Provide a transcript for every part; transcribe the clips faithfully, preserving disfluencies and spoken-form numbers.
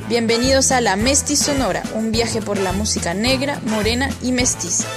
Bienvenidos a La Mestizonora, un viaje por la música negra, morena y mestiza.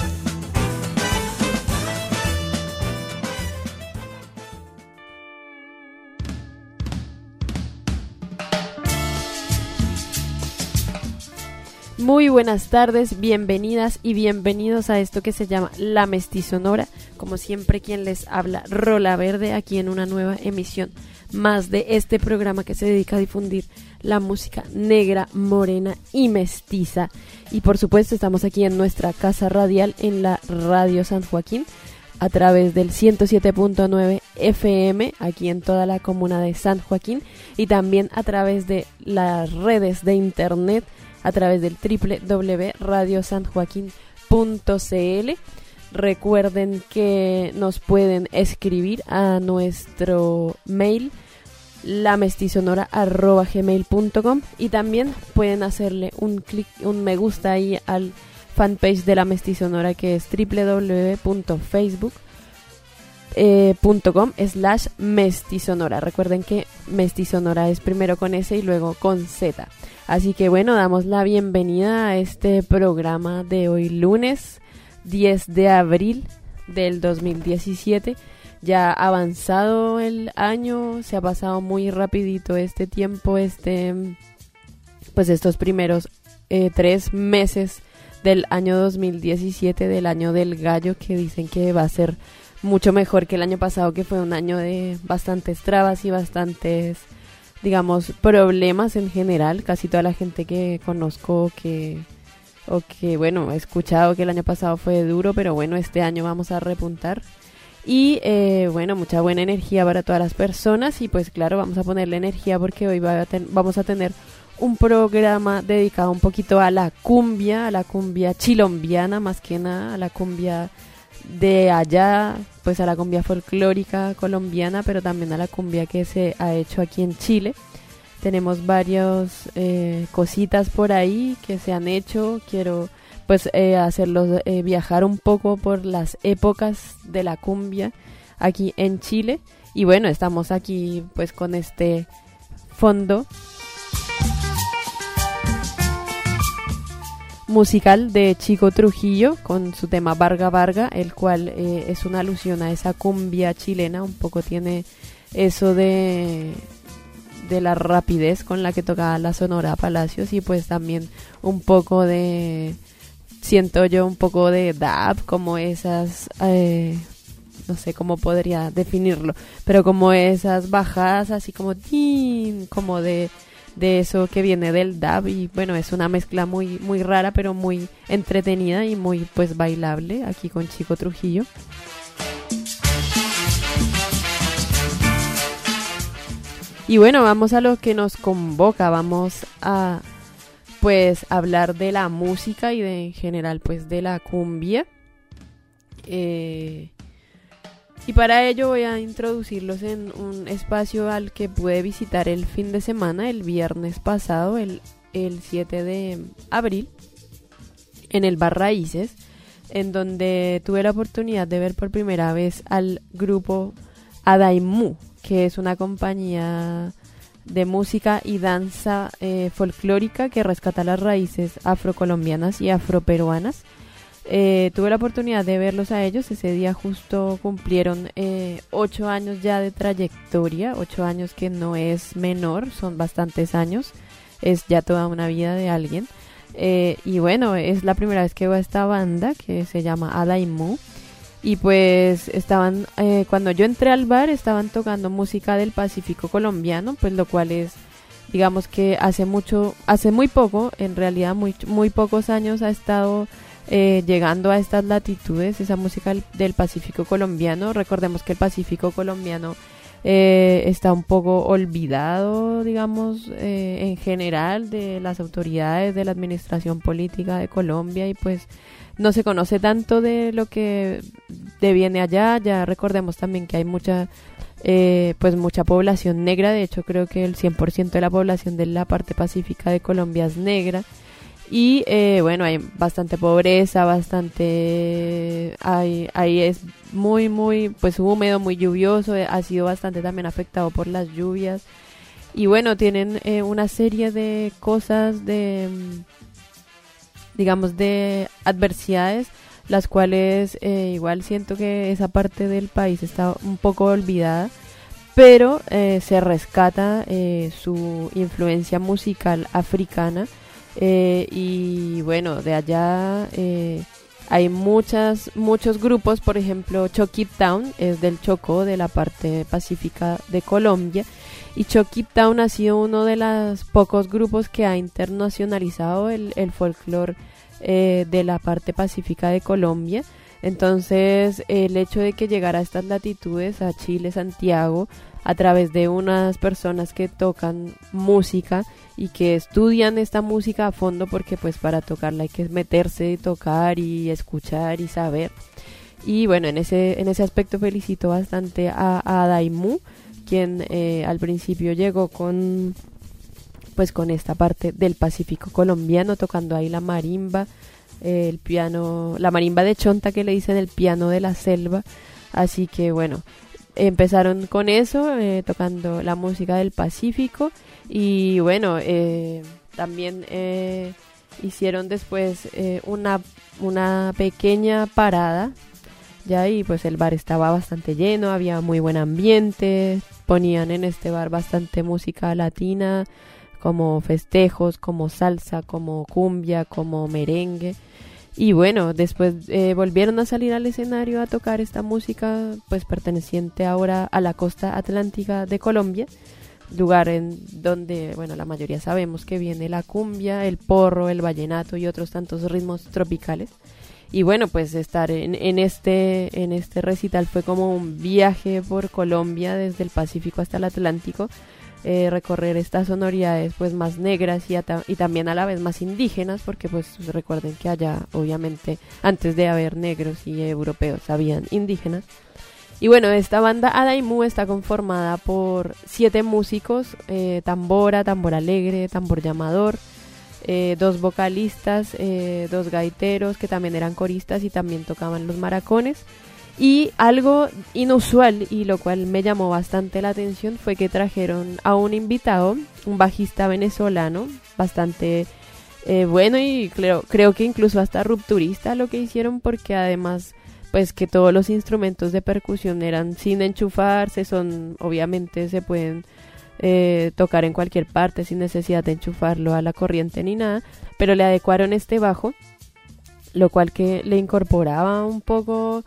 Muy buenas tardes, bienvenidas y bienvenidos a esto que se llama La Mestizonora. Como siempre, quien les habla, Rola Verde, aquí en una nueva emisión más de este programa que se dedica a difundir la música negra, morena y mestiza. Y por supuesto estamos aquí en nuestra casa radial en la Radio San Joaquín a través del ciento siete punto nueve F M aquí en toda la comuna de San Joaquín, y también a través de las redes de internet a través del doble u doble u doble u punto radio san joaquín punto c l. Recuerden que nos pueden escribir a nuestro mail lamestizonora arroba gmail punto com, y también pueden hacerle un clic, un me gusta ahí al fanpage de La Mestizonora, que es doble u doble u doble u punto facebook punto com slash mestizonora. Recuerden que mestizonora es primero con S y luego con Z. Así que bueno, damos la bienvenida a este programa de hoy lunes diez de abril del dos mil diecisiete. Ya avanzado el año, se ha pasado muy rapidito este tiempo, este pues estos primeros eh, tres meses del año dos mil diecisiete, del año del gallo, que dicen que va a ser mucho mejor que el año pasado, que fue un año de bastantes trabas y bastantes, digamos, problemas en general. Casi toda la gente que conozco que o que, bueno, he escuchado que el año pasado fue duro, pero bueno, este año vamos a repuntar. Y eh, bueno, mucha buena energía para todas las personas, y pues claro, vamos a ponerle energía porque hoy va a ten- vamos a tener un programa dedicado un poquito a la cumbia, a la cumbia chilombiana, más que nada, a la cumbia de allá, pues a la cumbia folclórica colombiana, pero también a la cumbia que se ha hecho aquí en Chile. Tenemos varias eh, cositas por ahí que se han hecho. Quiero pues eh, hacerlos eh, viajar un poco por las épocas de la cumbia aquí en Chile. Y bueno, estamos aquí pues con este fondo musical de Chico Trujillo con su tema Varga Varga, el cual eh, es una alusión a esa cumbia chilena. Un poco tiene eso de de la rapidez con la que tocaba la Sonora Palacios, y pues también un poco de, siento yo, un poco de dab, como esas, eh, no sé cómo podría definirlo, pero como esas bajadas así como tin, como de de eso que viene del dab. Y bueno, es una mezcla muy muy rara, pero muy entretenida y muy pues bailable aquí con Chico Trujillo. Y bueno, vamos a lo que nos convoca. Vamos a pues hablar de la música y de en general pues de la cumbia. Eh, y para ello voy a introducirlos en un espacio al que pude visitar el fin de semana, el viernes pasado, el, el siete de abril, en el Bar Raíces, en donde tuve la oportunidad de ver por primera vez al grupo Adaimu, que es una compañía de música y danza eh, folclórica que rescata las raíces afrocolombianas y afroperuanas. Eh, tuve la oportunidad de verlos a ellos. Ese día justo cumplieron eh, ocho años ya de trayectoria, ocho años que no es menor, son bastantes años, es ya toda una vida de alguien. Eh, y bueno, es la primera vez que veo a esta banda que se llama Adaimu. Y pues estaban, eh, cuando yo entré al bar, estaban tocando música del Pacífico colombiano, pues lo cual es, digamos que hace mucho, hace muy poco, en realidad muy, muy pocos años ha estado eh, llegando a estas latitudes esa música del, del Pacífico colombiano. Recordemos que el Pacífico colombiano eh, está un poco olvidado, digamos, eh, en general de las autoridades, de la administración política de Colombia, y pues no se conoce tanto de lo que deviene allá. Ya recordemos también que hay mucha eh, pues mucha población negra. De hecho, creo que el cien por ciento de la población de la parte pacífica de Colombia es negra. Y eh, bueno, hay bastante pobreza, bastante, ahí, ahí es muy, muy, pues húmedo, muy lluvioso, ha sido bastante también afectado por las lluvias. y bueno, tienen eh, una serie de cosas, de digamos de adversidades, las cuales eh, igual siento que esa parte del país está un poco olvidada, pero eh, se rescata eh, su influencia musical africana, eh, y bueno, de allá eh, hay muchas muchos grupos. Por ejemplo, Chocip Town es del Chocó, de la parte pacífica de Colombia, y Chocip Town ha sido uno de los pocos grupos que ha internacionalizado el, el folclore eh, de la parte pacífica de Colombia. Entonces, el hecho de que llegara a estas latitudes, a Chile, Santiago, a través de unas personas que tocan música y que estudian esta música a fondo, porque pues para tocarla hay que meterse y tocar y escuchar y saber. Y bueno, en ese en ese aspecto felicito bastante a, a Daimu, quien eh, al principio llegó con pues con esta parte del Pacífico colombiano, tocando ahí la marimba, eh, el piano, la marimba de chonta, que le dicen el piano de la selva. Así que bueno, empezaron con eso, eh, tocando la música del Pacífico, y bueno, eh, también eh, hicieron después eh, una, una pequeña parada, ya, y pues el bar estaba bastante lleno, había muy buen ambiente, ponían en este bar bastante música latina, como festejos, como salsa, como cumbia, como merengue. Y bueno, después eh, volvieron a salir al escenario a tocar esta música, pues perteneciente ahora a la costa atlántica de Colombia, lugar en donde, bueno, la mayoría sabemos que viene la cumbia, el porro, el vallenato y otros tantos ritmos tropicales. Y bueno, pues estar en, en este en este recital fue como un viaje por Colombia, desde el Pacífico hasta el Atlántico. Eh, recorrer estas sonoridades pues más negras y, ata- y también a la vez más indígenas, porque pues recuerden que allá obviamente antes de haber negros y europeos habían indígenas. Y bueno, esta banda Adaimu está conformada por siete músicos, eh, tambora, tambor alegre, tambor llamador, eh, dos vocalistas, eh, dos gaiteros que también eran coristas y también tocaban los maracones. Y algo inusual, y lo cual me llamó bastante la atención, fue que trajeron a un invitado, un bajista venezolano, bastante eh, bueno, y creo, creo que incluso hasta rupturista lo que hicieron, porque además pues que todos los instrumentos de percusión eran sin enchufarse, son obviamente se pueden eh, tocar en cualquier parte sin necesidad de enchufarlo a la corriente ni nada, pero le adecuaron este bajo, lo cual que le incorporaba un poco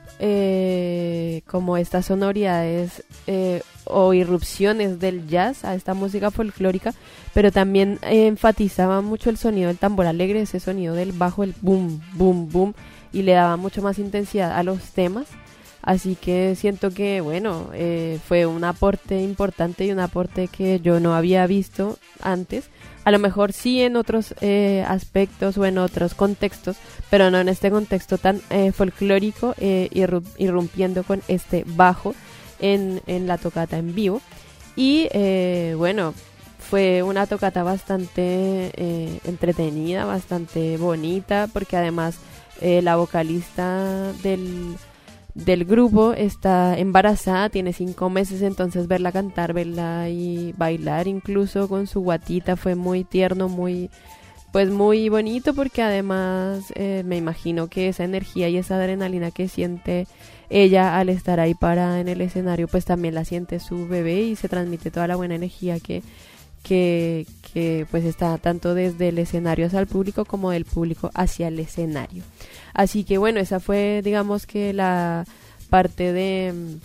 Eh, como estas sonoridades eh, o irrupciones del jazz a esta música folclórica, pero también eh, enfatizaba mucho el sonido del tambor alegre, ese sonido del bajo, el boom, boom, boom, y le daba mucho más intensidad a los temas. Así que siento que, bueno, eh, fue un aporte importante y un aporte que yo no había visto antes. A lo mejor sí en otros eh, aspectos o en otros contextos, pero no en este contexto tan eh, folclórico, eh, irru- irrumpiendo con este bajo en, en la tocata en vivo. Y eh, bueno, fue una tocata bastante eh, entretenida, bastante bonita, porque además eh, la vocalista del... del grupo está embarazada, tiene cinco meses, entonces verla cantar, verla y bailar incluso con su guatita fue muy tierno, muy pues muy bonito, porque además eh, me imagino que esa energía y esa adrenalina que siente ella al estar ahí para en el escenario, pues también la siente su bebé, y se transmite toda la buena energía que que, que pues está tanto desde el escenario hacia el público como del público hacia el escenario. Así que bueno, esa fue, digamos que la parte de um,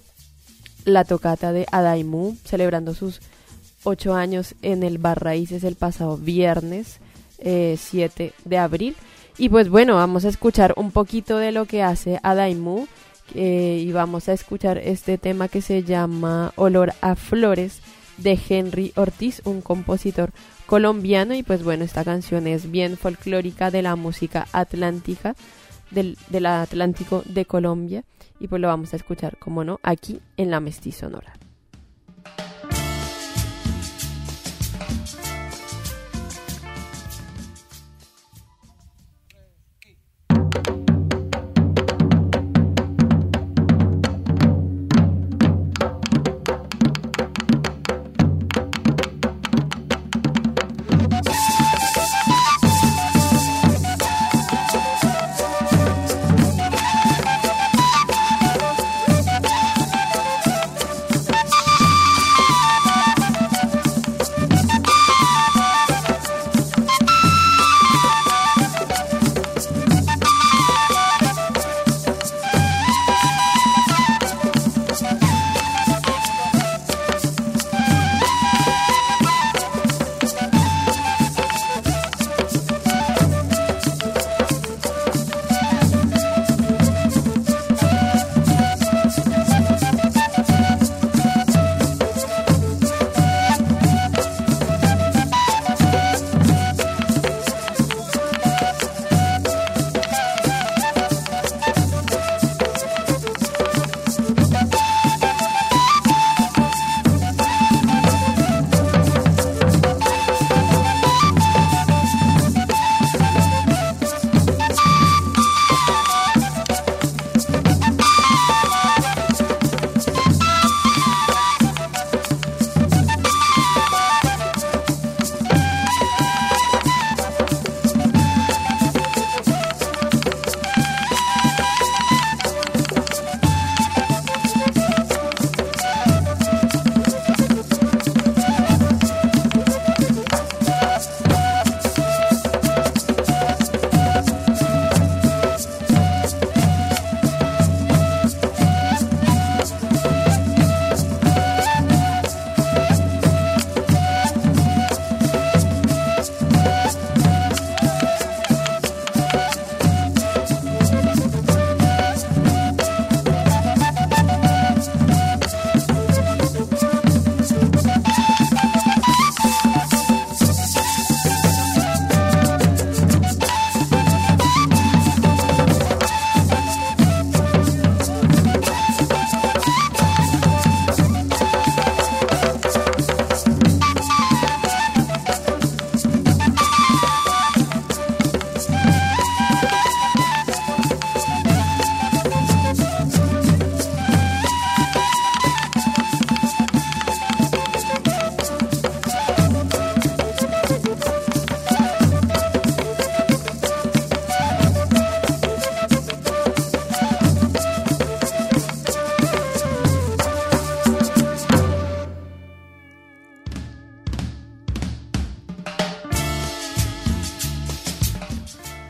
la tocata de Adaimu, celebrando sus ocho años en el Bar Raíces el pasado viernes eh, siete de abril. Y pues bueno, vamos a escuchar un poquito de lo que hace Adaimu, eh, y vamos a escuchar este tema que se llama Olor a Flores, de Henry Ortiz, un compositor colombiano. Y pues bueno, esta canción es bien folclórica de la música atlántica, del, del Atlántico de Colombia, y pues lo vamos a escuchar, como no, aquí en La Mestizonora.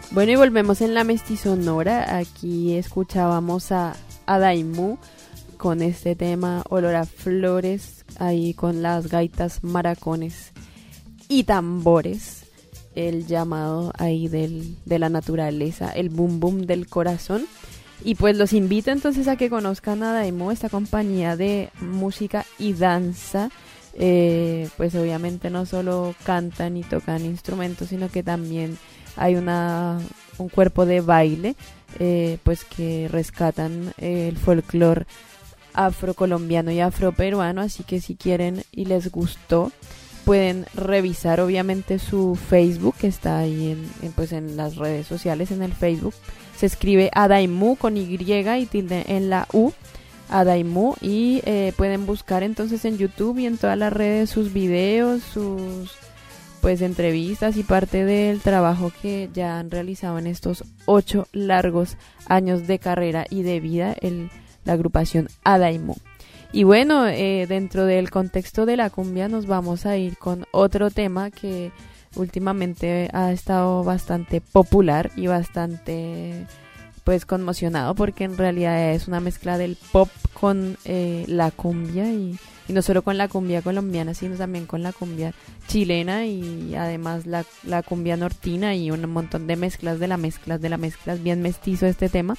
Bueno, y volvemos en la Mestizonora. Aquí escuchábamos a, a Daimú con este tema Olor a Flores, ahí con las gaitas, maracones y tambores, el llamado ahí del, de la naturaleza, el boom boom del corazón. Y pues los invito entonces a que conozcan a Daimú, esta compañía de música y danza. Eh, pues obviamente no solo cantan y tocan instrumentos, sino que también hay una un cuerpo de baile, eh, pues que rescatan eh, el folclore afrocolombiano y afroperuano. Así que si quieren y les gustó, pueden revisar obviamente su Facebook, que está ahí en, en, pues en las redes sociales. En el Facebook se escribe Daimú con Y y tilde en la U, Daimú, y eh, pueden buscar entonces en YouTube y en todas las redes sus videos, sus pues entrevistas y parte del trabajo que ya han realizado en estos ocho largos años de carrera y de vida, el, la agrupación Daimú. Y bueno, eh, dentro del contexto de la cumbia nos vamos a ir con otro tema que últimamente ha estado bastante popular y bastante pues conmocionado, porque en realidad es una mezcla del pop con eh, la cumbia, y, y no solo con la cumbia colombiana, sino también con la cumbia chilena, y además la, la cumbia nortina, y un montón de mezclas de la mezclas de la mezclas, bien mestizo este tema.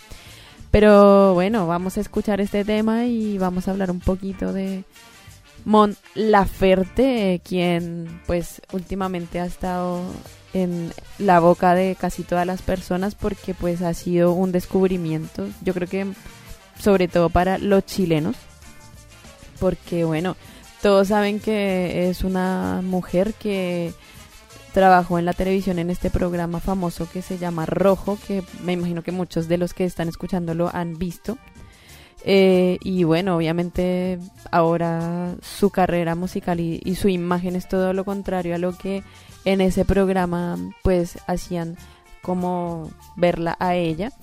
Pero bueno, vamos a escuchar este tema y vamos a hablar un poquito de Mon Laferte, eh, quien pues últimamente ha estado en la boca de casi todas las personas, porque pues ha sido un descubrimiento, yo creo que sobre todo para los chilenos, porque bueno, todos saben que es una mujer que trabajó en la televisión en este programa famoso que se llama Rojo, que me imagino que muchos de los que están escuchándolo han visto. Eh, y bueno, obviamente ahora su carrera musical y, y su imagen es todo lo contrario a lo que en ese programa pues hacían como verla a ella.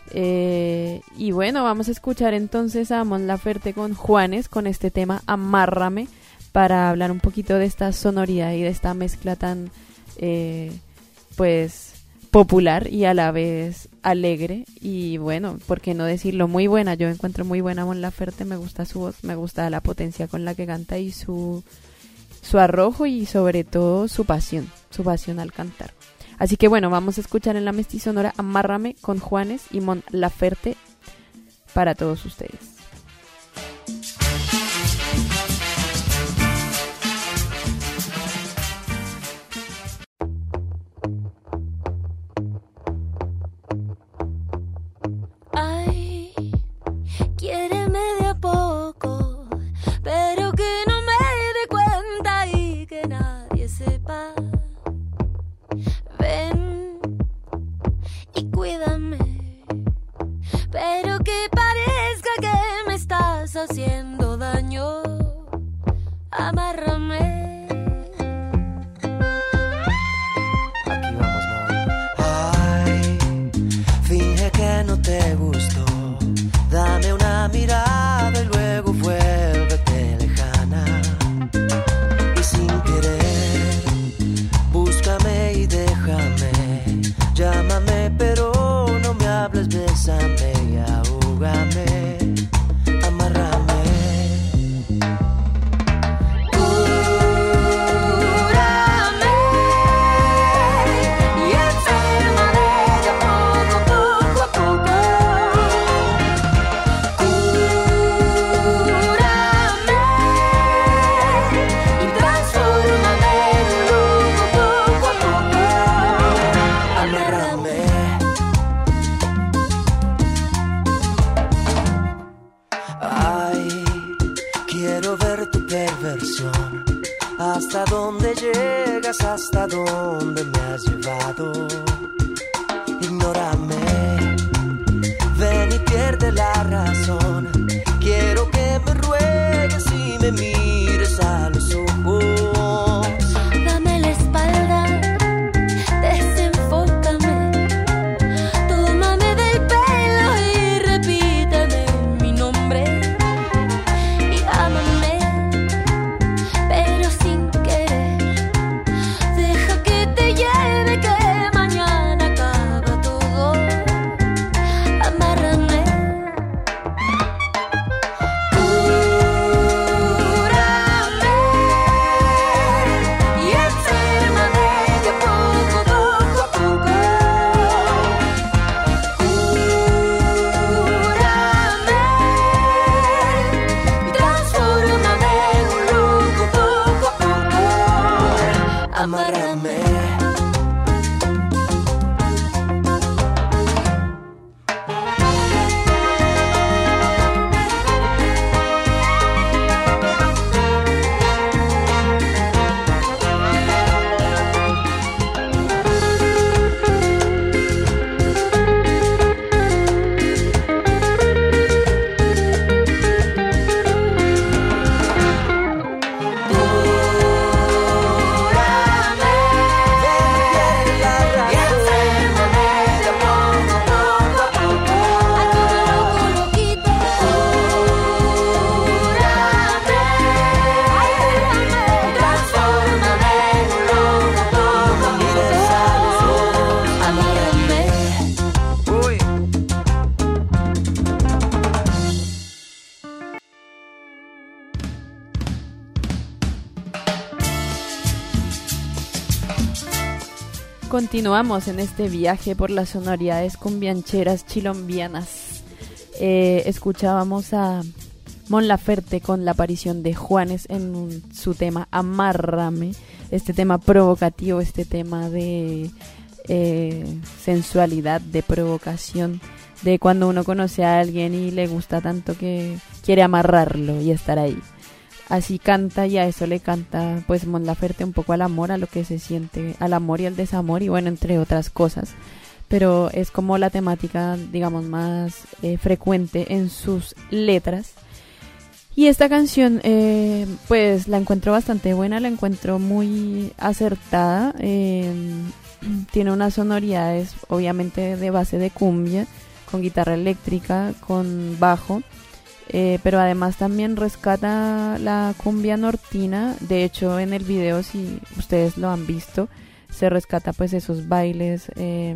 Eh, y bueno, vamos a escuchar entonces a Mon Laferte con Juanes, con este tema Amárrame, para hablar un poquito de esta sonoridad y de esta mezcla tan eh, pues popular y a la vez alegre. Y bueno, por qué no decirlo, muy buena. Yo encuentro muy buena Mon Laferte, me gusta su voz, me gusta la potencia con la que canta y su, su arrojo, y sobre todo su pasión, su pasión al cantar. Así que bueno, vamos a escuchar en la Mestizonora Amárrame con Juanes y Mon Laferte para todos ustedes. Haciendo daño, amárrame. Aquí vamos, Mon. Ay, finge que no te gustó. Dame una mirada y luego vuélvete lejana. Y sin querer, búscame y déjame. Llámame, pero no me hables, bésame y ahógame. ¿Hasta dónde llegas? ¿Hasta dónde me has llevado? Ignórame, ven y pierde la razón. Quiero que me ruegues y me mires a los ojos. Dame la espalda, desenfócame. Tómame del pelo y repíteme mi nombre. Y ámame, pero sin querer. Deja que te lleve, que mañana Continuamos en este viaje por las sonoridades cumbiancheras chilombianas. Eh, escuchábamos a Mon Laferte con la aparición de Juanes en un, su tema Amárrame, este tema provocativo, este tema de eh, sensualidad, de provocación, de cuando uno conoce a alguien y le gusta tanto que quiere amarrarlo y estar ahí. Así canta, y a eso le canta pues Mon Laferte, un poco al amor, a lo que se siente, al amor y al desamor, y bueno, entre otras cosas. Pero es como la temática, digamos, más eh, frecuente en sus letras. Y esta canción, eh, pues la encuentro bastante buena, la encuentro muy acertada. Eh, tiene unas sonoridades, obviamente, de base de cumbia, con guitarra eléctrica, con bajo. Eh, pero además también rescata la cumbia nortina. De hecho, en el video, si ustedes lo han visto, se rescata pues esos bailes, eh,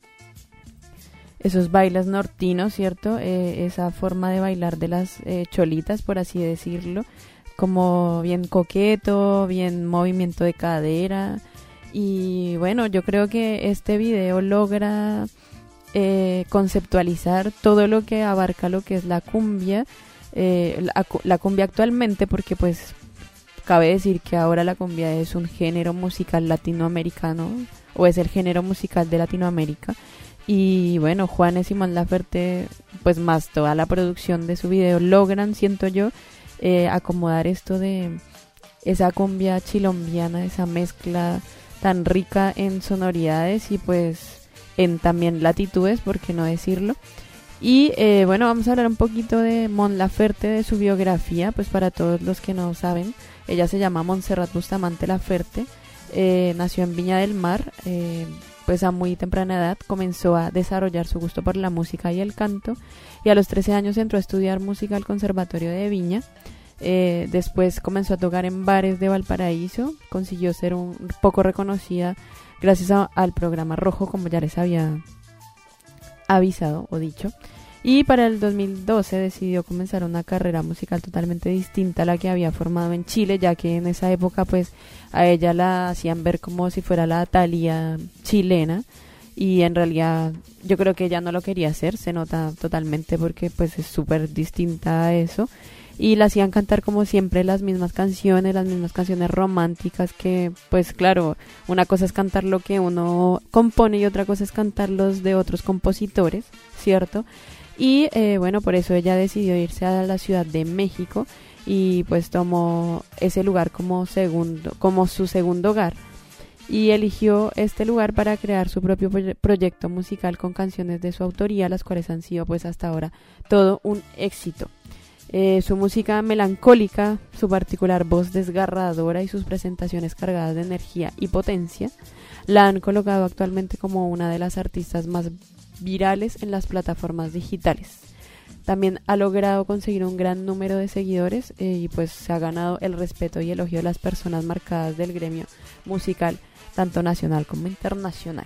esos bailes nortinos, ¿cierto? Eh, esa forma de bailar de las eh, cholitas, por así decirlo, como bien coqueto, bien movimiento de cadera. Y bueno, yo creo que este video logra Eh, conceptualizar todo lo que abarca lo que es la cumbia, eh, la, la cumbia actualmente, porque pues cabe decir que ahora la cumbia es un género musical latinoamericano, o es el género musical de Latinoamérica. Y bueno, Juanes y Mon Laferte, pues más toda la producción de su video, logran, siento yo, eh, acomodar esto de esa cumbia chilombiana, esa mezcla tan rica en sonoridades y pues en también latitudes, por qué no decirlo. Y eh, bueno, vamos a hablar un poquito de Mon Laferte, de su biografía, pues para todos los que no saben, ella se llama Montserrat Bustamante Laferte, eh, nació en Viña del Mar, eh, pues a muy temprana edad comenzó a desarrollar su gusto por la música y el canto, y a los trece años entró a estudiar música al Conservatorio de Viña. Eh, después comenzó a tocar en bares de Valparaíso, consiguió ser un poco reconocida gracias a, al programa Rojo, como ya les había avisado o dicho. Y para el dos mil doce decidió comenzar una carrera musical totalmente distinta a la que había formado en Chile, ya que en esa época pues a ella la hacían ver como si fuera la Thalía chilena, y en realidad yo creo que ella no lo quería hacer, se nota totalmente, porque pues es súper distinta a eso. Y la hacían cantar como siempre las mismas canciones, las mismas canciones románticas, que pues claro, una cosa es cantar lo que uno compone y otra cosa es cantar los de otros compositores, ¿cierto? Y eh, bueno, por eso ella decidió irse a la Ciudad de México y pues tomó ese lugar como segundo, como su segundo hogar, y eligió este lugar para crear su propio proyecto musical con canciones de su autoría, las cuales han sido pues hasta ahora todo un éxito. Eh, su música melancólica, su particular voz desgarradora y sus presentaciones cargadas de energía y potencia la han colocado actualmente como una de las artistas más virales en las plataformas digitales. También ha logrado conseguir un gran número de seguidores eh, y pues se ha ganado el respeto y elogio de las personas marcadas del gremio musical, tanto nacional como internacional.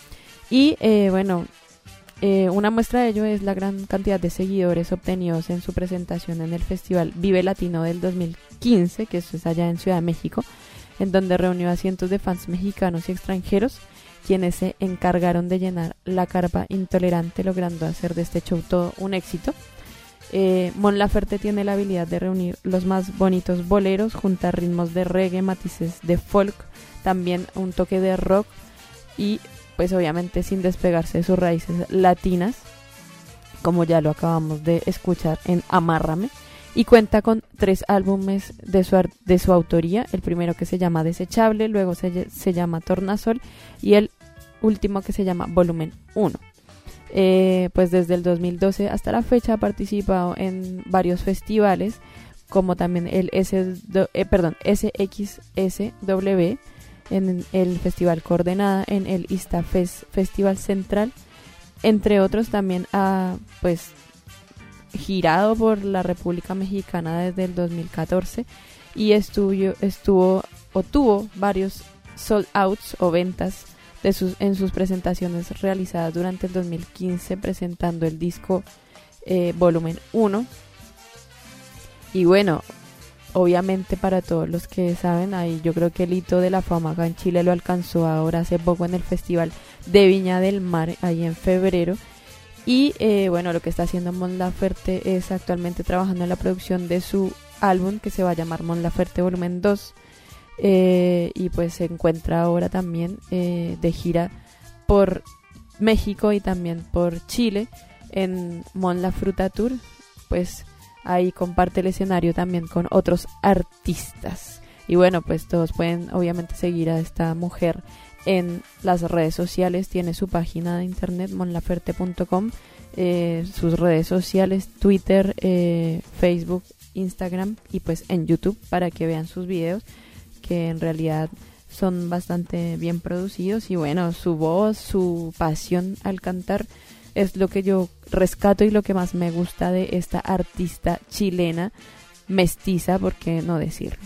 Y eh, bueno, Eh, una muestra de ello es la gran cantidad de seguidores obtenidos en su presentación en el Festival Vive Latino del dos mil quince, que esto es allá en Ciudad de México, en donde reunió a cientos de fans mexicanos y extranjeros, quienes se encargaron de llenar la carpa intolerante, logrando hacer de este show todo un éxito. Eh, Mon Laferte tiene la habilidad de reunir los más bonitos boleros, juntar ritmos de reggae, matices de folk, también un toque de rock, y pues obviamente sin despegarse de sus raíces latinas, como ya lo acabamos de escuchar en Amárrame, y cuenta con tres álbumes de su, de su autoría, el primero que se llama Desechable, luego se, se llama Tornasol, y el último que se llama Volumen uno. Eh, pues desde el dos mil doce hasta la fecha ha participado en varios festivales, como también el S, eh, perdón, S X S W, en el Festival Coordenada, en el Istafest Festival Central, entre otros. También ha pues girado por la República Mexicana desde el dos mil catorce y estuvo, estuvo o tuvo varios sold outs o ventas de sus, en sus presentaciones realizadas durante el dos mil quince, presentando el disco eh, Volumen uno. Y bueno, obviamente para todos los que saben, ahí yo creo que el hito de la fama acá en Chile lo alcanzó ahora hace poco en el Festival de Viña del Mar, ahí en febrero. Y eh, bueno, lo que está haciendo Mon Laferte es actualmente trabajando en la producción de su álbum que se va a llamar Mon Laferte Volumen dos. Eh, y pues se encuentra ahora también eh, de gira por México y también por Chile en Mon Lafruta Tour. Pues ahí comparte el escenario también con otros artistas. Y bueno, pues todos pueden obviamente seguir a esta mujer en las redes sociales. Tiene su página de internet mon laferte punto com, eh, sus redes sociales, Twitter, eh, Facebook, Instagram y pues en YouTube para que vean sus videos, que en realidad son bastante bien producidos. Y bueno, su voz, su pasión al cantar es lo que yo rescato y lo que más me gusta de esta artista chilena, mestiza, ¿por qué no decirlo?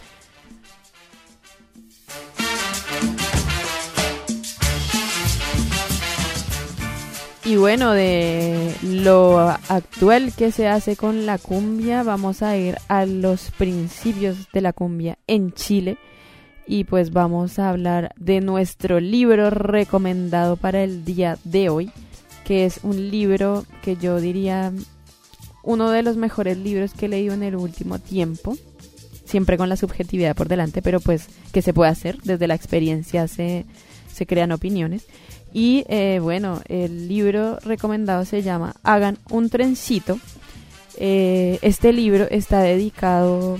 Y bueno, de lo actual que se hace con la cumbia, vamos a ir a los principios de la cumbia en Chile. Y pues vamos a hablar de nuestro libro recomendado para el día de hoy, que es un libro que yo diría uno de los mejores libros que he leído en el último tiempo, siempre con la subjetividad por delante, pero pues que se puede hacer, desde la experiencia se, se crean opiniones. Y eh, bueno, el libro recomendado se llama Hagan un trencito. Eh, este libro está dedicado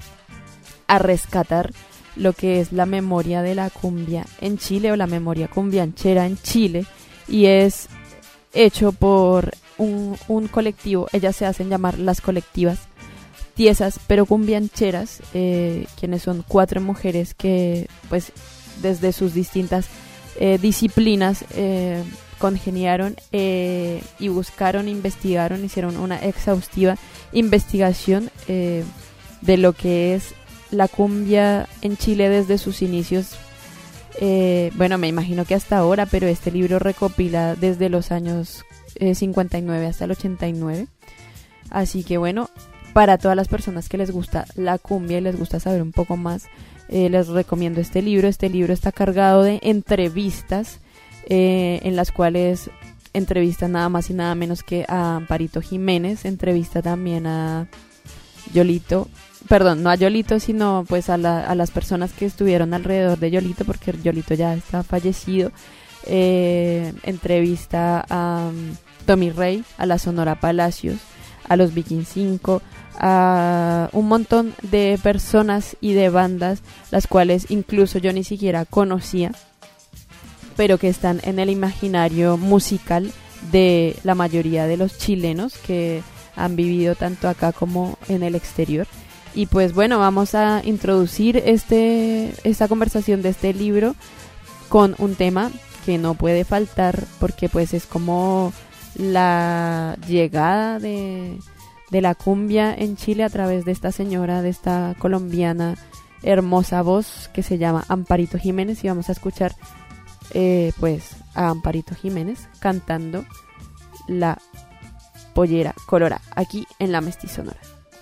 a rescatar lo que es la memoria de la cumbia en Chile, o la memoria cumbianchera en Chile, y es hecho por un, un colectivo. Ellas se hacen llamar las colectivas tiesas pero cumbiancheras, eh, quienes son cuatro mujeres que pues desde sus distintas eh, disciplinas eh, congeniaron eh, y buscaron, investigaron, hicieron una exhaustiva investigación eh, de lo que es la cumbia en Chile desde sus inicios. Eh, bueno, me imagino que hasta ahora, pero este libro recopila desde los años eh, cincuenta y nueve hasta el ochenta y nueve. Así que bueno, para todas las personas que les gusta la cumbia y les gusta saber un poco más, eh, les recomiendo este libro. Este libro está cargado de entrevistas eh, en las cuales entrevista nada más y nada menos que a Amparito Jiménez, entrevista también a Yolito, perdón, no a Yolito, sino pues a, la, a las personas que estuvieron alrededor de Yolito, porque Yolito ya está fallecido. Eh, entrevista a um, Tommy Rey, a la Sonora Palacios, a los Viking cinco, a un montón de personas y de bandas, las cuales incluso yo ni siquiera conocía, pero que están en el imaginario musical de la mayoría de los chilenos que han vivido tanto acá como en el exterior. Y pues bueno, vamos a introducir este esta conversación de este libro con un tema que no puede faltar, porque pues es como la llegada de, de la cumbia en Chile a través de esta señora, de esta colombiana hermosa voz que se llama Amparito Jiménez. Y vamos a escuchar eh, pues a Amparito Jiménez cantando La Pollera Colorá, aquí en La Mestizonora.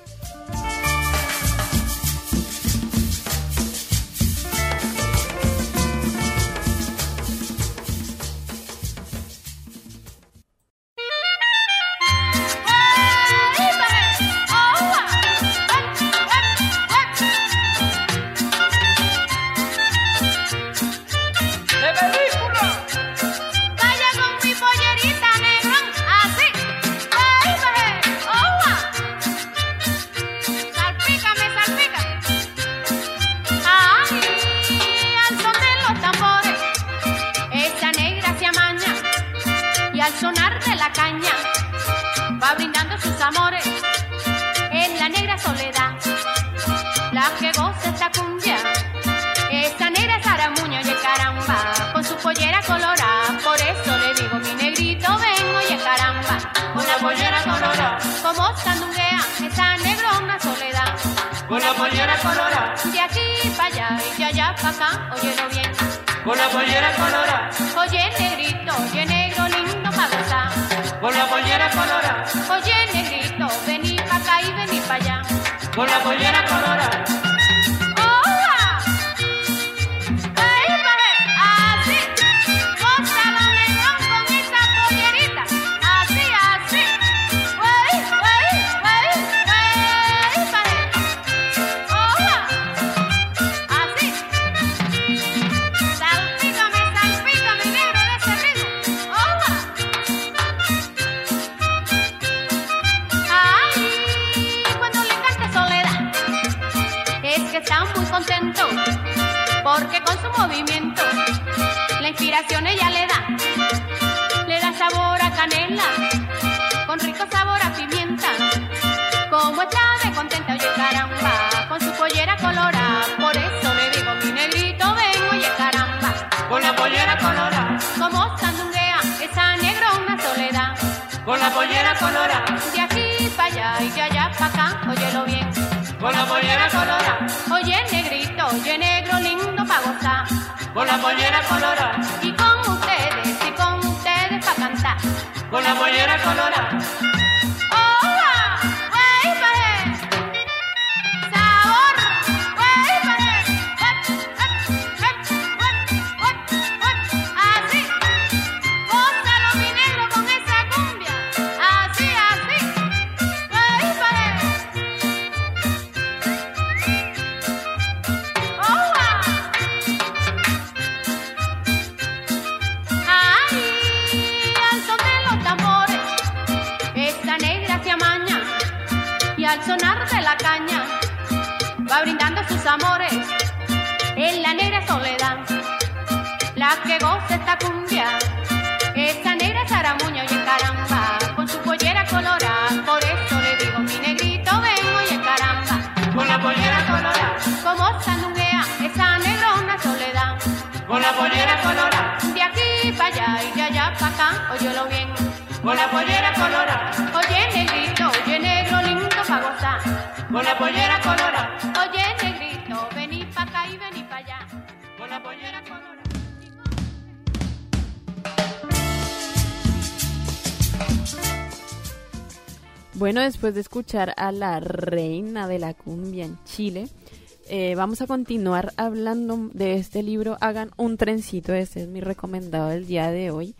De aquí para allá y de allá para acá, óyelo bien. Con la pollera colorada. Oye negrito, oye negro lindo pa' gozar. Con la pollera colorada. Oye negrito, vení pa' acá y vení para allá. Con la pollera colorada. ¡Hola! ¡Ay, paje! Así. Gózalo, negrón, con esa pollerita. Así, así. ¡Güey, güey, güey, güey, paje! ¡Hola! Así. Salpícame, salpícame, negro, de ese ritmo. ¡Hola! Ay, cuando le canta Soledad, es que está muy contento, porque con su movimiento la inspiración ella le da, le da sabor a canela, con rico sabor a pimienta, como está de contenta, oye caramba, con su pollera colorada, por eso le digo mi negrito, ven, oye caramba, Con la pollera colorada. como sandunguea esa negrona Soledad, Con la pollera colorada. de aquí para allá y de allá para acá, óyelo bien. Con la pollera colorada. Oye negrito, oye negro lindo pa' gozar. Con la pollera colorada. Y con ustedes, y con ustedes pa' cantar. Con la pollera colorada. ¡Hola! ¡Wey, paje! ¡Sabor! ¡Wey, paje! ¡Hop, hop, hop, hop, hop, hop! Así. Gózalo, mi negro, con esa cumbia. Así, así. ¡Wey, paje! ¡Hola! ¡Ay! Al son de los tambores, esta negra se amaña, y al sonar de la caña va brindando sus amores en la negra Soledad, la que goza esta cumbia, esta negra zaramuña, oye caramba, con su pollera colorada, por eso le digo mi negrito, ven, oye caramba, Con la pollera colorada. como sandunguea esa negrona Soledad, Con la pollera colorada. de aquí para allá y de allá para acá, óyelo bien. Con la pollera colorada. Oye negrito, oye negro lindo pa' gozar. Con la pollera colorada. Oye negrito, vení pa' acá y vení pa' allá. Con la pollera colorada. Bueno, después de escuchar a la reina de la cumbia en Chile, eh, vamos a continuar hablando de este libro, Hagan un trencito. Este es mi recomendado del día de hoy.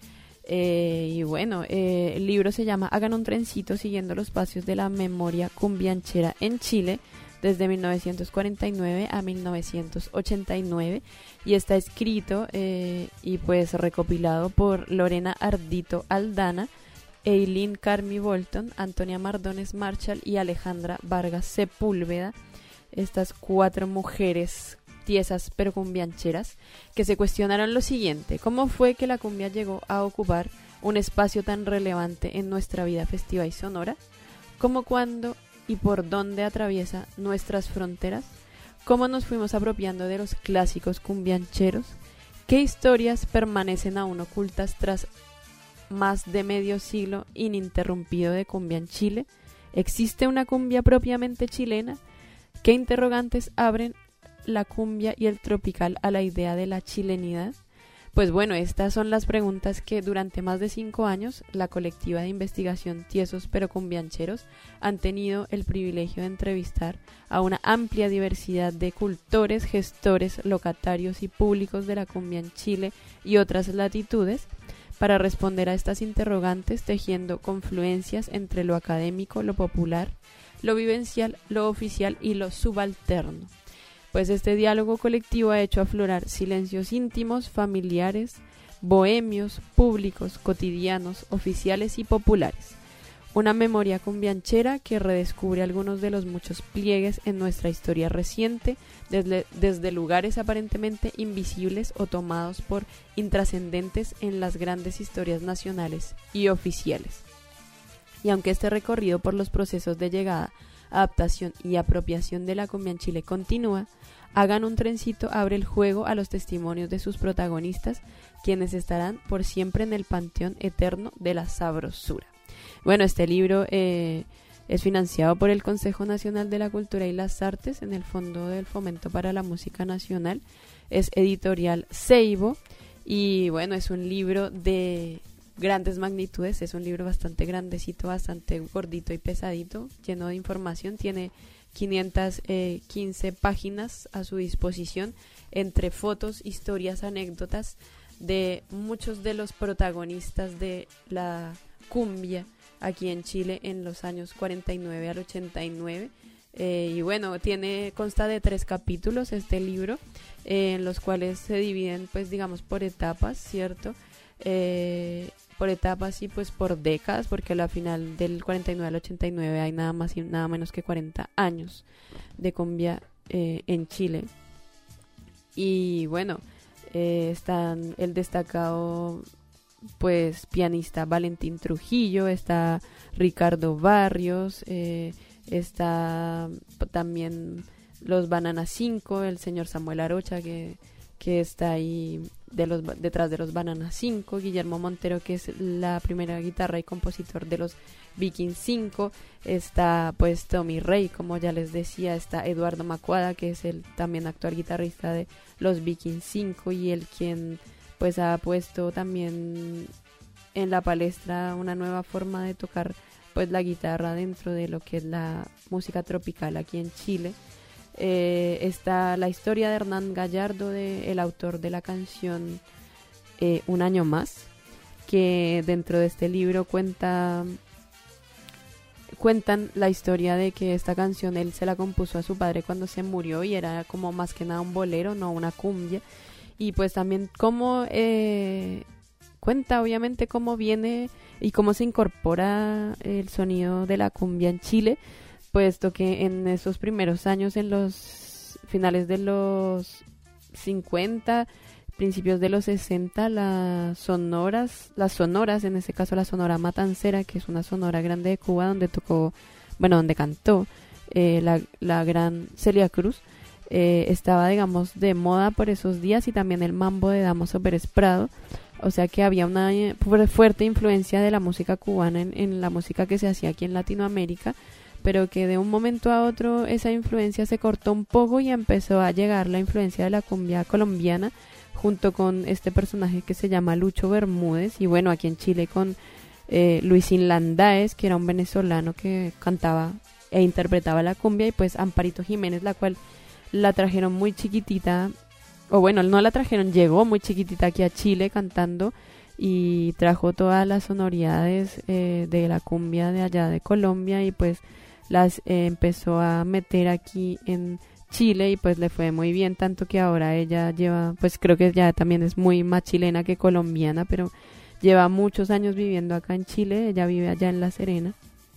Eh, y bueno, eh, el libro se llama Hagan un trencito, siguiendo los pasos de la memoria cumbianchera en Chile desde mil novecientos cuarenta y nueve a mil novecientos ochenta y nueve, y está escrito eh, y pues recopilado por Lorena Ardito Aldana, Eileen Carmi Bolton, Antonia Mardones Marshall y Alejandra Vargas Sepúlveda, estas cuatro mujeres tiesas pero cumbiancheras, que se cuestionaron lo siguiente: ¿cómo fue que la cumbia llegó a ocupar un espacio tan relevante en nuestra vida festiva y sonora? ¿Cómo, cuándo y por dónde atraviesa nuestras fronteras? ¿Cómo nos fuimos apropiando de los clásicos cumbiancheros? ¿Qué historias permanecen aún ocultas tras más de medio siglo ininterrumpido de cumbia en Chile? ¿Existe una cumbia propiamente chilena? ¿Qué interrogantes abren la cumbia y el tropical a la idea de la chilenidad? Pues bueno, estas son las preguntas que durante más de cinco años la colectiva de investigación Tiesos pero Cumbiancheros han tenido el privilegio de entrevistar a una amplia diversidad de cultores, gestores, locatarios y públicos de la cumbia en Chile y otras latitudes, para responder a estas interrogantes, tejiendo confluencias entre lo académico, lo popular, lo vivencial, lo oficial y lo subalterno. Pues este diálogo colectivo ha hecho aflorar silencios íntimos, familiares, bohemios, públicos, cotidianos, oficiales y populares. Una memoria cumbianchera que redescubre algunos de los muchos pliegues en nuestra historia reciente, desde, desde lugares aparentemente invisibles o tomados por intrascendentes en las grandes historias nacionales y oficiales. Y aunque este recorrido por los procesos de llegada, adaptación y apropiación de la cumbia en Chile continúa, Hagan un trencito abre el juego a los testimonios de sus protagonistas, quienes estarán por siempre en el panteón eterno de la sabrosura. Bueno, este libro eh, es financiado por el Consejo Nacional de la Cultura y las Artes en el Fondo del Fomento para la Música Nacional. Es editorial Seibo y bueno, es un libro de grandes magnitudes. Es un libro bastante grandecito, bastante gordito y pesadito, lleno de información. Tiene quinientas quince páginas a su disposición, entre fotos, historias, anécdotas de muchos de los protagonistas de la cumbia aquí en Chile en los años cuarenta y nueve al ochenta y nueve. Eh, y bueno, tiene consta de tres capítulos este libro, eh, en los cuales se dividen, pues digamos, por etapas, ¿cierto? Eh, por etapas y pues por décadas, porque a la final del cuarenta y nueve al ochenta y nueve hay nada más y nada menos que cuarenta años de cumbia eh, en Chile. Y bueno, eh, están el destacado pues pianista Valentín Trujillo, está Ricardo Barrios, eh, está también los Banana cinco, el señor Samuel Arocha que, que está ahí de los, detrás de los Banana cinco, Guillermo Montero, que es la primera guitarra y compositor de los Viking cinco, está pues Tommy Rey, como ya les decía, está Eduardo Macuada, que es el también actual guitarrista de los Viking cinco y el quien pues ha puesto también en la palestra una nueva forma de tocar pues la guitarra dentro de lo que es la música tropical aquí en Chile. Eh, está la historia de Hernán Gallardo, de, el autor de la canción eh, Un año más, que dentro de este libro cuenta cuentan la historia de que esta canción él se la compuso a su padre cuando se murió y era como más que nada un bolero, no una cumbia. Y pues también cómo eh, cuenta obviamente cómo viene y cómo se incorpora el sonido de la cumbia en Chile, puesto que en esos primeros años, en los finales de los cincuenta, principios de los sesenta, las sonoras, las sonoras, en este caso la Sonora Matancera, que es una sonora grande de Cuba donde tocó, bueno, donde cantó eh, la, la gran Celia Cruz, eh, estaba, digamos, de moda por esos días, y también el mambo de Damaso Pérez Prado. O sea que había una fuerte influencia de la música cubana en, en la música que se hacía aquí en Latinoamérica, pero que de un momento a otro esa influencia se cortó un poco y empezó a llegar la influencia de la cumbia colombiana, junto con este personaje que se llama Lucho Bermúdez, y bueno, aquí en Chile con eh, Luisín Landaes, que era un venezolano que cantaba e interpretaba la cumbia, y pues Amparito Jiménez, la cual la trajeron muy chiquitita, o bueno, no la trajeron, llegó muy chiquitita aquí a Chile cantando, y trajo todas las sonoridades eh, de la cumbia de allá de Colombia, y pues las eh, empezó a meter aquí en Chile, y pues le fue muy bien, tanto que ahora ella lleva, pues creo que ya también es muy más chilena que colombiana, pero lleva muchos años viviendo acá en Chile. Ella vive allá en La Serena,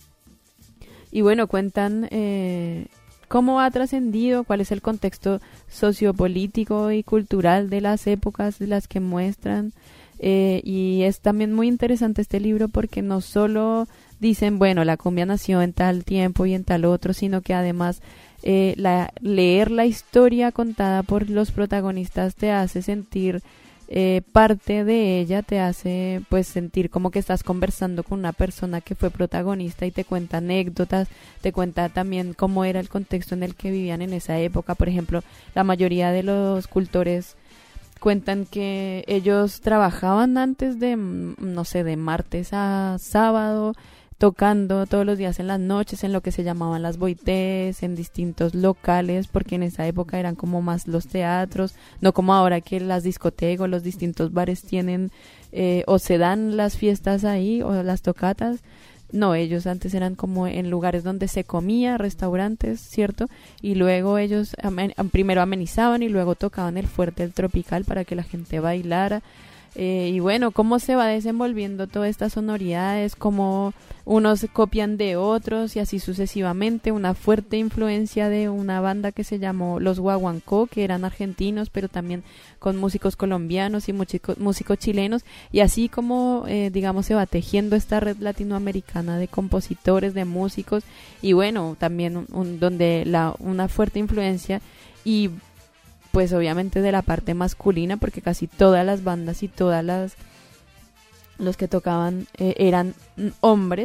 y bueno, cuentan eh, cómo ha trascendido, cuál es el contexto sociopolítico y cultural de las épocas de las que muestran, eh, y es también muy interesante este libro porque no solo dicen, bueno, la cumbia nació en tal tiempo y en tal otro, sino que además eh, la, leer la historia contada por los protagonistas te hace sentir eh, parte de ella, te hace pues sentir como que estás conversando con una persona que fue protagonista, y te cuenta anécdotas, te cuenta también cómo era el contexto en el que vivían en esa época. Por ejemplo, la mayoría de los cultores cuentan que ellos trabajaban antes de, no sé, de martes a sábado, tocando todos los días en las noches en lo que se llamaban las boités, en distintos locales, porque en esa época eran como más los teatros, no como ahora que las discotecas o los distintos bares tienen eh, o se dan las fiestas ahí o las tocatas. No, ellos antes eran como en lugares donde se comía, restaurantes, ¿cierto? Y luego ellos amen- primero amenizaban y luego tocaban el fuerte, el tropical, para que la gente bailara. Eh, y bueno, cómo se va desenvolviendo todas estas sonoridades, cómo unos copian de otros y así sucesivamente. Una fuerte influencia de una banda que se llamó Los Guaguancó, que eran argentinos, pero también con músicos colombianos y músicos, músicos chilenos, y así como, eh, digamos, se va tejiendo esta red latinoamericana de compositores, de músicos, y bueno, también un, un, donde la, una fuerte influencia y pues obviamente de la parte masculina, porque casi todas las bandas y todas las los que tocaban eh, eran hombres,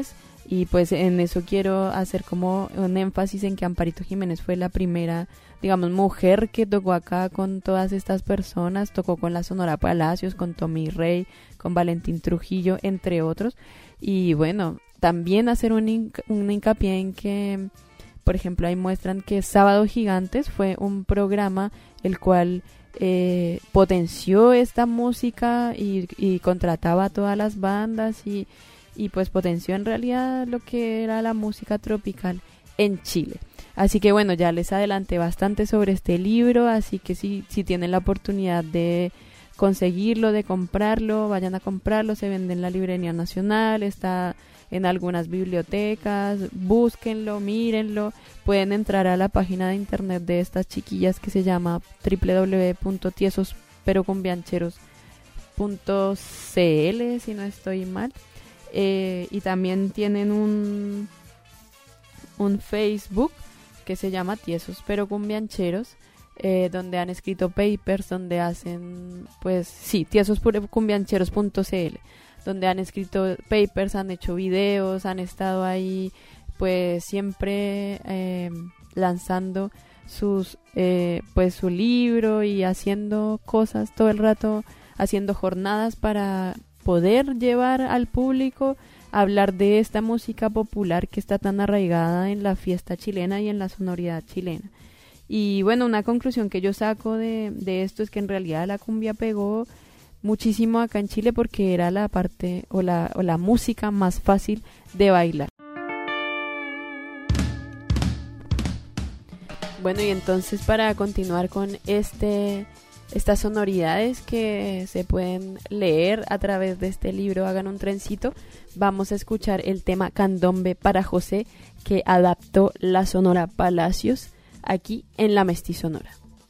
Y pues en eso quiero hacer como un énfasis en que Amparito Jiménez fue la primera, digamos, mujer que tocó acá con todas estas personas, tocó con la Sonora Palacios, con Tommy Rey, con Valentín Trujillo, entre otros. Y bueno, también hacer un, hinc- un hincapié en que, por ejemplo, ahí muestran que Sábado Gigantes fue un programa el cual eh, potenció esta música y, y contrataba a todas las bandas y y pues potenció en realidad lo que era la música tropical en Chile. Así que bueno, ya les adelanté bastante sobre este libro, así que si, si tienen la oportunidad de conseguirlo, de comprarlo, vayan a comprarlo, se vende en la Librería Nacional, está en algunas bibliotecas, búsquenlo, mírenlo, pueden entrar a la página de internet de estas chiquillas que se llama doble u doble u doble u punto tiesos pero cumbiancheros punto c l, si no estoy mal. Eh, y también tienen un un Facebook que se llama Tiesos pero Cumbiancheros, eh, donde han escrito papers, donde hacen, pues sí, tiesos pero cumbiancheros punto c l, donde han escrito papers, han hecho videos, han estado ahí pues siempre eh, lanzando sus eh, pues su libro y haciendo cosas todo el rato, haciendo jornadas para poder llevar al público a hablar de esta música popular que está tan arraigada en la fiesta chilena y en la sonoridad chilena. Y bueno, una conclusión que yo saco de, de esto es que en realidad la cumbia pegó muchísimo acá en Chile porque era la parte o la, o la música más fácil de bailar. Bueno, y entonces para continuar con este estas sonoridades que se pueden leer a través de este libro, Hagan un trencito, vamos a escuchar el tema Candombe para José, que adaptó la Sonora Palacios aquí en la Mestizonora.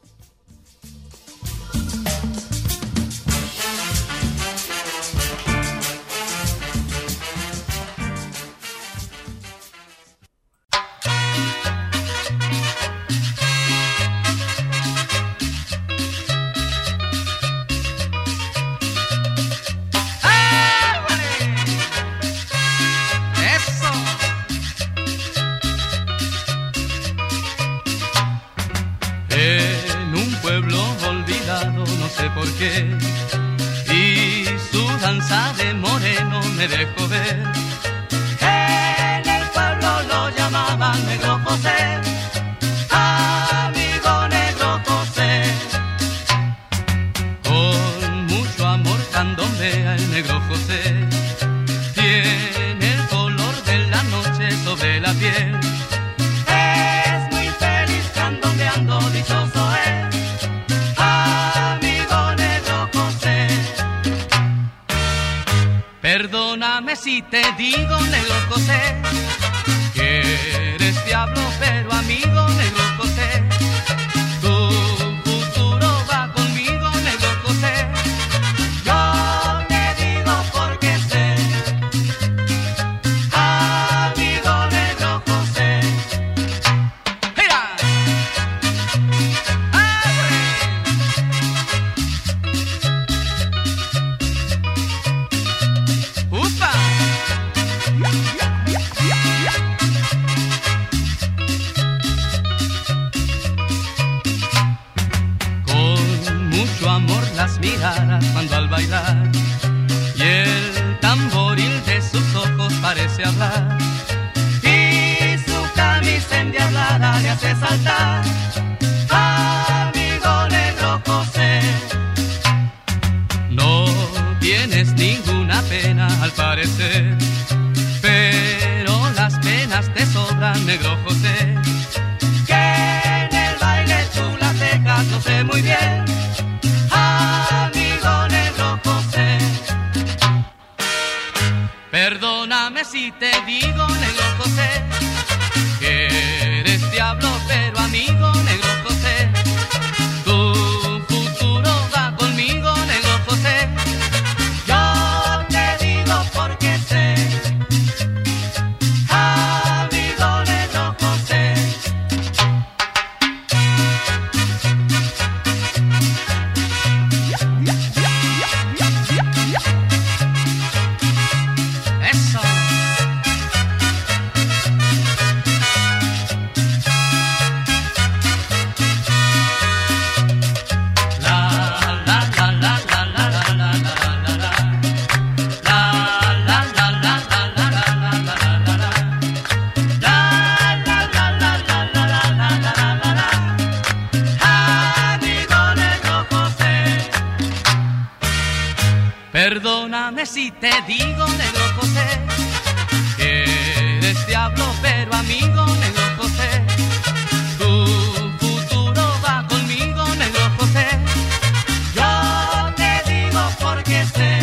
Por qué y su danza de moreno me dejó ver. En el pueblo lo llamaban Negro José, amigo Negro José. Con mucho amor candombea el Negro José, tiene el color de la noche sobre la piel. Es muy feliz candombeando, dichoso es. Perdóname si te digo, Negro José, que eres diablo, pero amigo, Negro José. Tu futuro va conmigo, Negro José. Yo te digo porque sé, amigo Negro José. ¡Mira! Las miradas cuando al bailar y el tamboril de sus ojos parece hablar y su camisa endiablada le hace saltar, amigo Negro José. No tienes ninguna pena al parecer, pero las penas te sobran, Negro José, que en el baile tú las dejas, lo sé muy bien, amigo Negro José. Perdóname si te digo, Negro José, que eres diablo, pero amigo Negro José. Tu futuro va conmigo, Negro José. Yo te digo porque sé, amigo Negro José. Eso. Perdóname si te digo, negro José, que eres diablo, pero amigo, negro José. Tu futuro va conmigo, negro José. Yo te digo porque sé,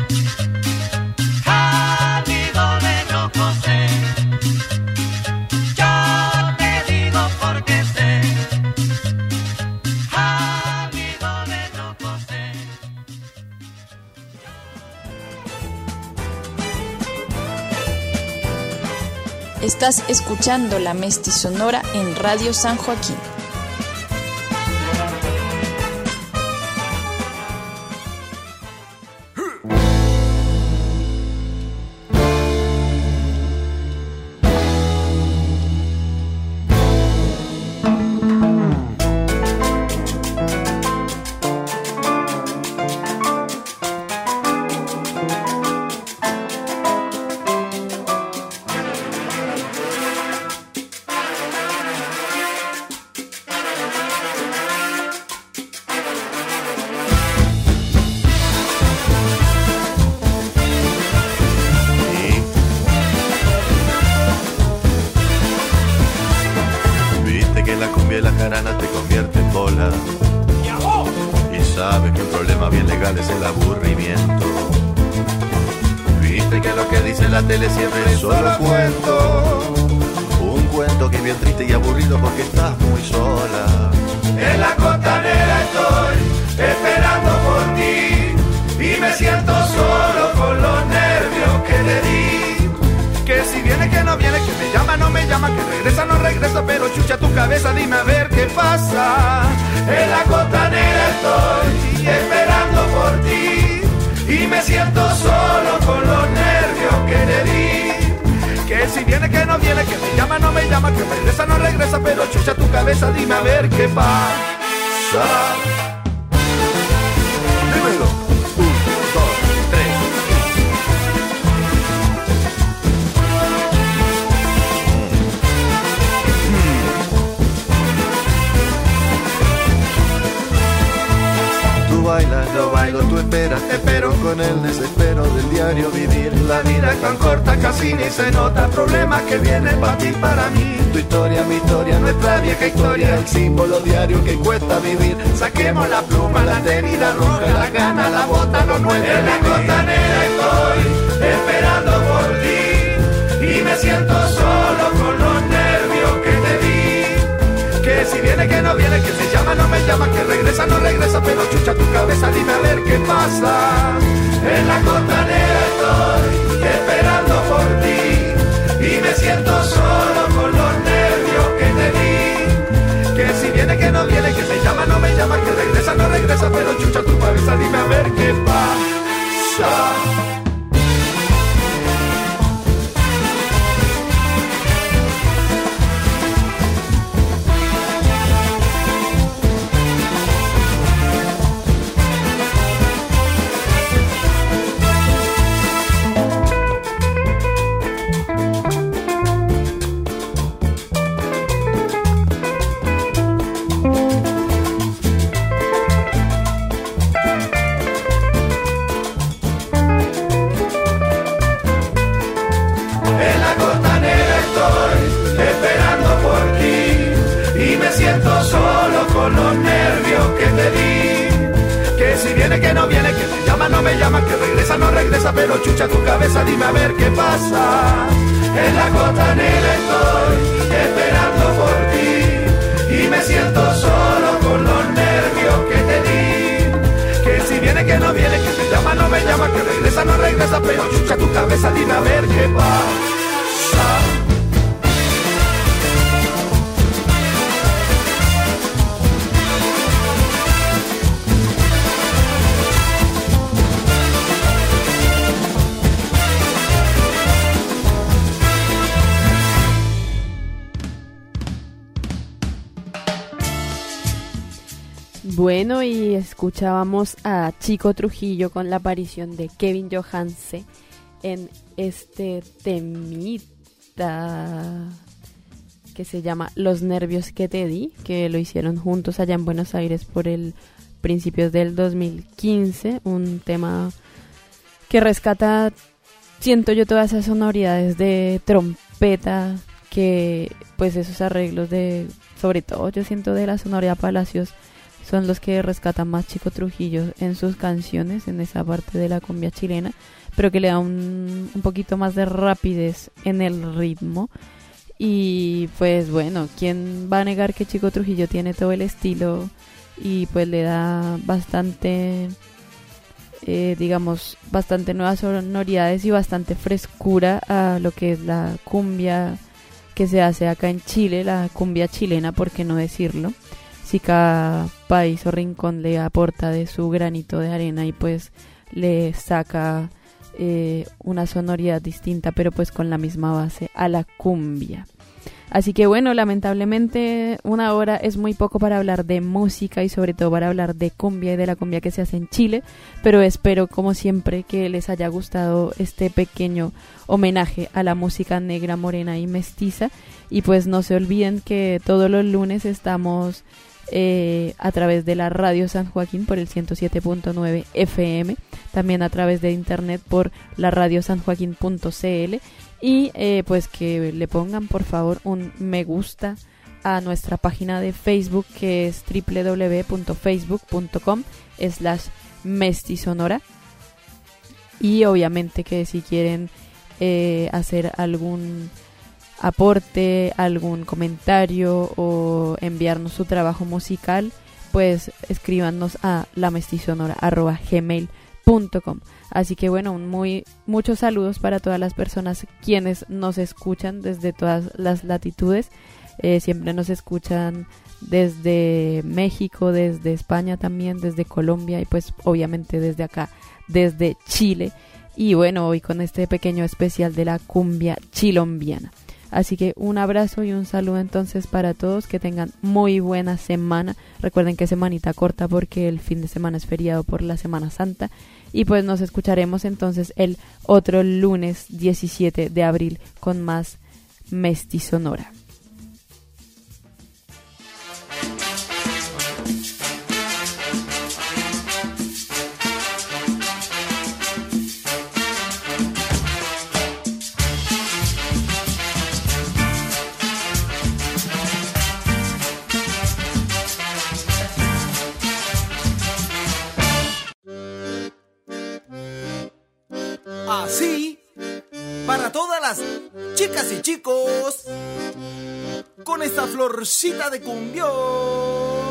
amigo, negro José. Yo te digo porque sé, amigo, negro José. Estás escuchando La Mestizonora en Radio San Joaquín. Se nota problemas que vienen para ti, para mí. Tu historia, mi historia, nuestra vieja historia, el símbolo diario que cuesta vivir. Saquemos la pluma, la tenida roja, la gana, la bota, lo nuestro. En la costanera estoy esperando por ti y me siento solo con los nervios que te di. Que si viene, que no viene, que se llama, no me llama, que regresa, no regresa, pero chucha tu cabeza, dime a ver qué pasa. En la costanera estoy esperando por ti y me siento solo con los nervios que te di. Que si viene, que no viene, que me llama, no me llama, que regresa, no regresa, pero chucha tu cabeza, dime a ver qué pasa. Que regresa, no regresa, pero chucha tu cabeza, dime a ver qué pasa. En la costanera estoy esperando por ti y me siento solo con los nervios que te di. Que si viene, que no viene, que me llama, no me llama, que regresa, no regresa, pero chucha tu cabeza, dime a ver qué pasa. Bueno, y escuchábamos a Chico Trujillo con la aparición de Kevin Johanse en este temita que se llama Los nervios que te di, que lo hicieron juntos allá en Buenos Aires por el principios del dos mil quince, un tema que rescata, siento yo, todas esas sonoridades de trompeta, que pues esos arreglos de, sobre todo yo siento de la sonoridad Palacios, son los que rescatan más Chico Trujillo en sus canciones, en esa parte de la cumbia chilena, pero que le da un, un poquito más de rapidez en el ritmo. Y pues bueno, ¿quién va a negar que Chico Trujillo tiene todo el estilo y pues le da bastante, eh, digamos, bastante nuevas sonoridades y bastante frescura a lo que es la cumbia que se hace acá en Chile, la cumbia chilena, por qué no decirlo? Si cada país o rincón le aporta de su granito de arena y pues le saca eh, una sonoridad distinta, pero pues con la misma base a la cumbia. Así que bueno, lamentablemente una hora es muy poco para hablar de música y sobre todo para hablar de cumbia y de la cumbia que se hace en Chile, pero espero como siempre que les haya gustado este pequeño homenaje a la música negra, morena y mestiza. Y pues no se olviden que todos los lunes estamos eh, a través de la Radio San Joaquín por el ciento siete punto nueve F M, también a través de internet por la radio san joaquín punto c l. Y eh, pues que le pongan por favor un me gusta a nuestra página de Facebook, que es doble u doble u doble u punto facebook punto com slash mestisonora. Y obviamente que si quieren eh, hacer algún aporte, algún comentario o enviarnos su trabajo musical, pues escríbanos a lamestisonora arroba gmail punto com. Así que bueno, muy muchos saludos para todas las personas quienes nos escuchan desde todas las latitudes. Eh, siempre nos escuchan desde México, desde España también, desde Colombia y pues obviamente desde acá, desde Chile. Y bueno, hoy con este pequeño especial de la cumbia chilombiana. Así que un abrazo y un saludo entonces para todos, que tengan muy buena semana. Recuerden que semanita corta porque el fin de semana es feriado por la Semana Santa. Y pues nos escucharemos entonces el otro lunes diecisiete de abril con más Mestisonora. Así, para todas las chicas y chicos, con esta florcita de cumbión.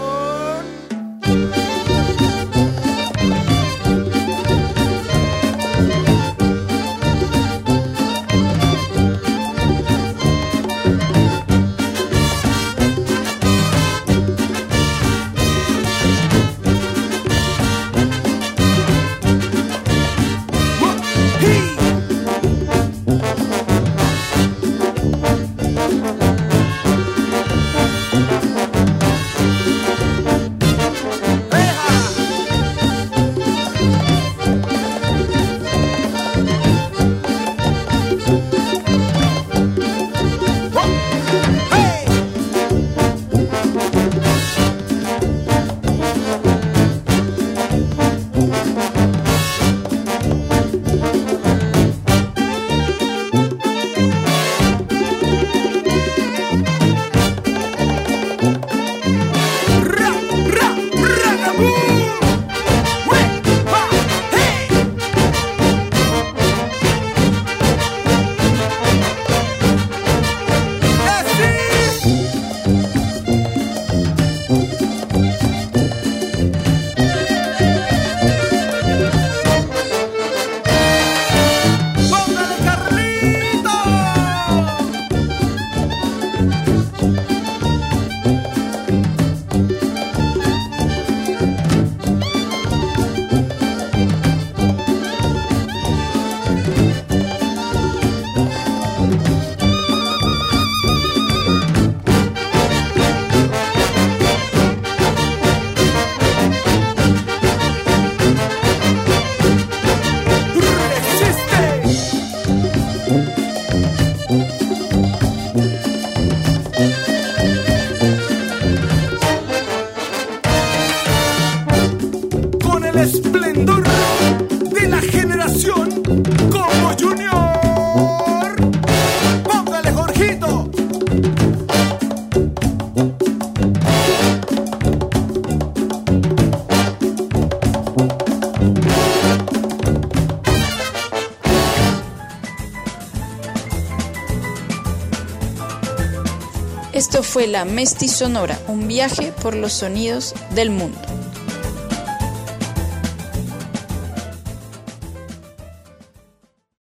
Esto fue La Mestizonora, un viaje por los sonidos del mundo.